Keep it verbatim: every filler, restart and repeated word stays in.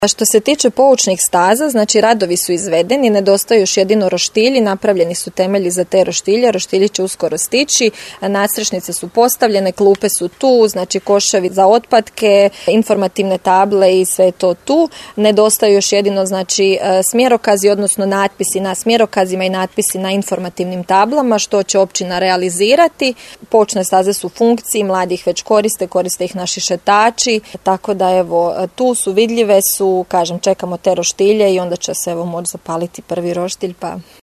Što se tiče poučnih staza, znači radovi su izvedeni, nedostaju još jedino roštilji, napravljeni su temelji za te roštilje, roštilji će uskoro stići, nadstrešnice su postavljene, klupe su tu, znači koševi za otpadke, informativne table i sve to tu. Nedostaju još jedino znači smjerokazi, odnosno natpisi na smjerokazima i natpisi na informativnim tablama, što će općina realizirati. Poučne staze su u funkciji, mladi ih već koriste, koriste ih naši šetači, tako da evo tu su vidljive su, kažem, čekamo te roštilje i onda će se evo moći zapaliti prvi roštilj, pa